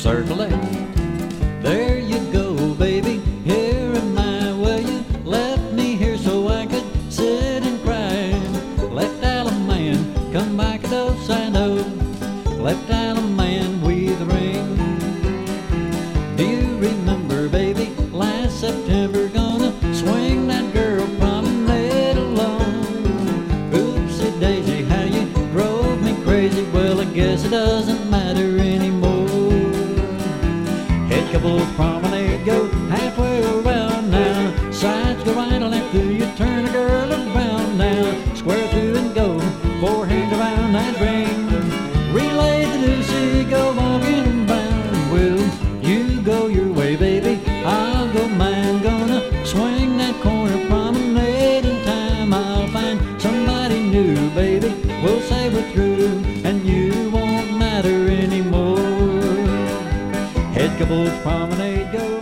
circle it. There you go, baby, here am I. Well, you left me here so I could sit and cry. Left out a man, come back a dose, I know. Left out a man with a ring. Do you remember, baby, last September, gonna swing that girl promenade alone? Oopsie daisy, how you drove me crazy. Well, I guess it doesn't matter anymore. Head couples promenade, go halfway around now. Sides go right on after you turn a girl around now. Square through and go, four hands around that ring. Relay the deuce, go walking bound. Well, you go your way, baby, I'll go mine. Gonna swing that corner promenade in time. I'll find somebody new, baby, we'll say we're through, and you won't matter anymore. Head couples promenade, go